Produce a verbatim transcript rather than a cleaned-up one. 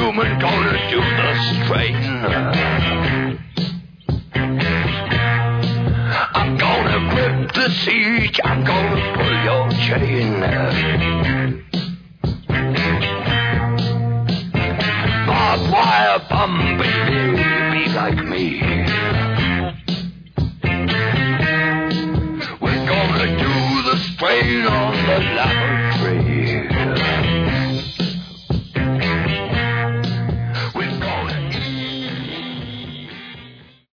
human gonna do the strain. I'm gonna grip the siege, I'm gonna pull your chain. Barbed wire bumblebee, be like me. We're gonna do the strain on the laboratory.